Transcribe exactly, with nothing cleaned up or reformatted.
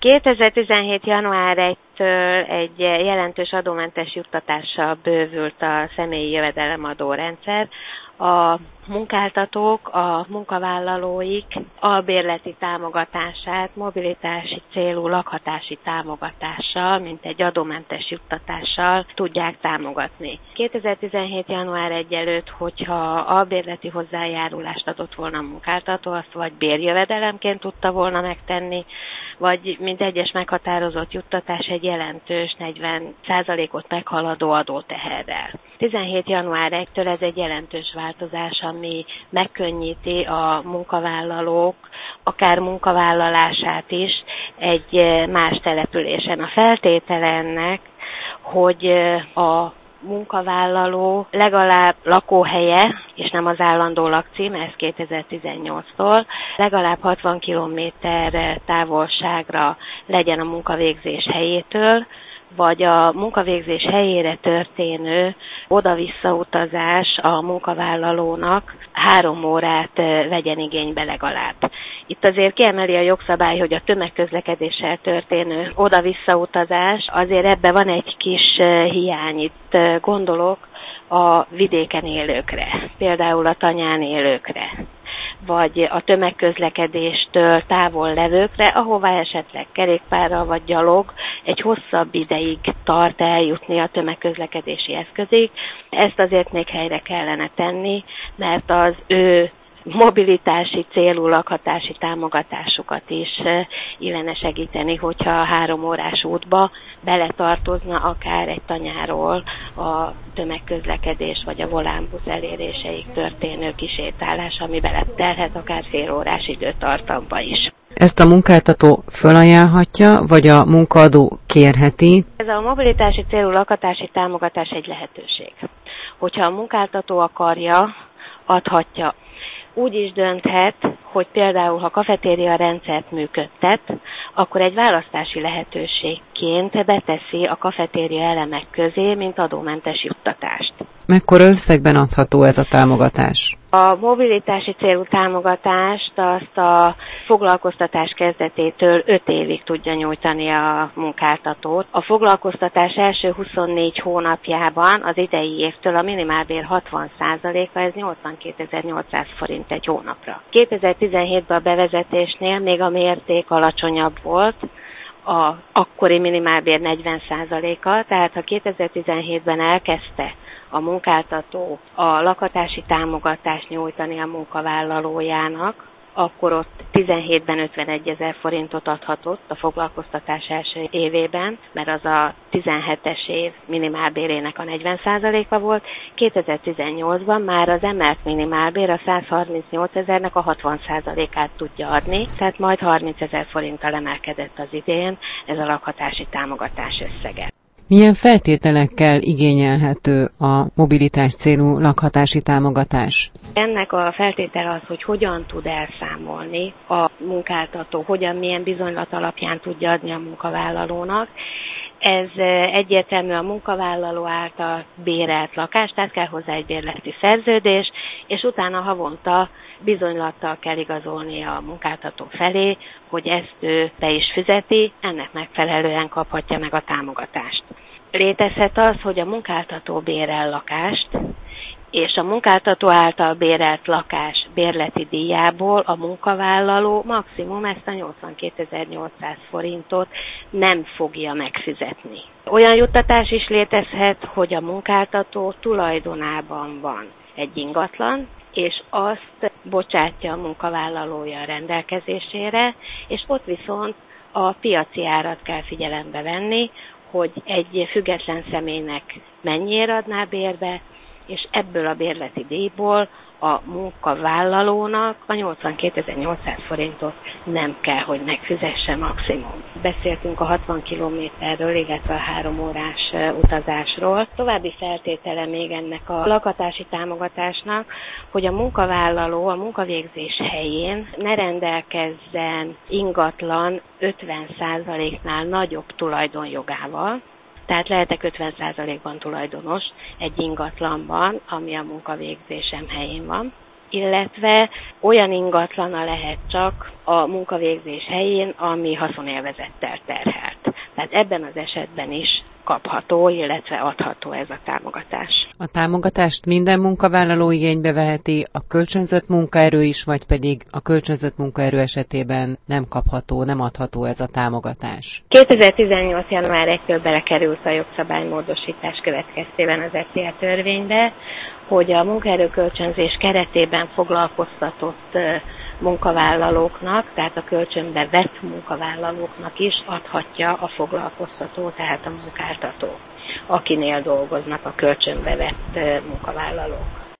kétezer-tizenhét. január elsejétől egy jelentős adómentes juttatással bővült a személyi jövedelemadó rendszer. A munkáltatók, a munkavállalóik albérleti támogatását mobilitási célú lakhatási támogatással, mint egy adómentes juttatással tudják támogatni. kétezer-tizenhét. január elsejé előtt, hogyha albérleti hozzájárulást adott volna a munkáltató, azt vagy bérjövedelemként tudta volna megtenni, vagy mint egyes meghatározott juttatás egy jelentős negyven százalékot meghaladó adóteherrel. tizenhét. január elsejétől ez egy jelentős változás, ami megkönnyíti a munkavállalók akár munkavállalását is egy más településen. A feltétele ennek, hogy a munkavállaló legalább lakóhelye, és nem az állandó lakcím, ez kétezer-tizennyolctól, legalább hatvan kilométer távolságra legyen a munkavégzés helyétől, vagy a munkavégzés helyére történő oda-vissza utazás a munkavállalónak három órát vegyen igénybe legalább. Itt azért kiemeli a jogszabály, hogy a tömegközlekedéssel történő oda-vissza utazás, azért ebben van egy kis hiány. Itt gondolok a vidéken élőkre, például a Tanyán élőkre, vagy a tömegközlekedéstől távol levőkre, ahová esetleg kerékpárral vagy gyalog egy hosszabb ideig tart eljutni a tömegközlekedési eszközig. Ezt azért még helyre kellene tenni, mert az ő mobilitási célú lakhatási támogatásukat is illene segíteni, hogyha a három órás útba beletartozna akár egy Tanyáról a tömegközlekedés vagy a volánbusz eléréseig történő kisétálás, ami beletelhet akár fél órás időtartamba is. Ezt a munkáltató fölajánlhatja, vagy a munkaadó kérheti? Ez a mobilitási célú lakhatási támogatás egy lehetőség. Hogyha a munkáltató akarja, adhatja. Úgy is dönthet, hogy például, ha kafetéria rendszert működtet, akkor egy választási lehetőségként beteszi a kafetéria elemek közé, mint adómentes juttatást. Mekkora összegben adható ez a támogatás? A mobilitási célú támogatást azt a foglalkoztatás kezdetétől öt évig tudja nyújtani a munkáltatót. A foglalkoztatás első huszonnégy hónapjában az idei évtől a minimálbér hatvan százaléka, ez nyolcvankétezer-nyolcszáz forint egy hónapra. kétezer-tizenhétben a bevezetésnél még a mérték alacsonyabb volt, a akkori minimálbér negyven százaléka, tehát ha kétezer-tizenhétben elkezdte a munkáltató a lakhatási támogatást nyújtani a munkavállalójának, akkor ott tizenhétben ötvenegyezer forintot adhatott a foglalkoztatás első évében, mert az a tizenhetes év minimálbérének a negyven százaléka volt. kétezer-tizennyolcban már az emelt minimálbér a százharmincnyolcezernek a hatvan százalékát tudja adni, tehát majd harmincezer forinttal emelkedett az idén ez a lakhatási támogatás összege. Milyen feltételekkel igényelhető a mobilitás célú lakhatási támogatás? Ennek a feltétele az, hogy hogyan tud elszámolni a munkáltató, hogyan, milyen bizonylat alapján tudja adni a munkavállalónak. Ez egyértelmű a munkavállaló által bérelt lakás, tehát kell hozzá egy bérleti szerződés, és utána havonta bizonylattal kell igazolni a munkáltató felé, hogy ezt ő be is fizeti, ennek megfelelően kaphatja meg a támogatást. Létezhet az, hogy a munkáltató bérel lakást, és a munkáltató által bérelt lakás bérleti díjából a munkavállaló maximum ezt a nyolcvankétezer-nyolcszáz forintot nem fogja megfizetni. Olyan juttatás is létezhet, hogy a munkáltató tulajdonában van egy ingatlan, és azt bocsátja a munkavállalója a rendelkezésére, és ott viszont a piaci árat kell figyelembe venni, hogy egy független személynek mennyire adná bérbe, és ebből a bérleti díjból a munkavállalónak a nyolcvankétezer-nyolcszáz forintot nem kell, hogy megfizesse maximum. Beszéltünk a hatvan kilométerről, illetve a három órás utazásról. További feltétele még ennek a lakhatási támogatásnak, hogy a munkavállaló a munkavégzés helyén ne rendelkezzen ingatlan ötven százaléknál nagyobb tulajdonjogával, tehát lehetek ötven százalékban tulajdonos egy ingatlanban, ami a munkavégzésem helyén van, illetve olyan ingatlana lehet csak a munkavégzés helyén, ami haszonélvezettel terhelt. Tehát ebben az esetben is kapható, illetve adható ez a támogatás. A támogatást minden munkavállaló igénybe veheti, a kölcsönzött munkaerő is, vagy pedig a kölcsönzött munkaerő esetében nem kapható, nem adható ez a támogatás? kétezer-tizennyolc. január elsejétől belekerült a jogszabálymódosítás következtében az e cé e törvénybe, hogy a munkaerőkölcsönzés keretében foglalkoztatott munkavállalóknak, tehát a kölcsönbe vett munkavállalóknak is adhatja a foglalkoztató, tehát a munkáltató, akinél dolgoznak a kölcsönbe vett munkavállalók.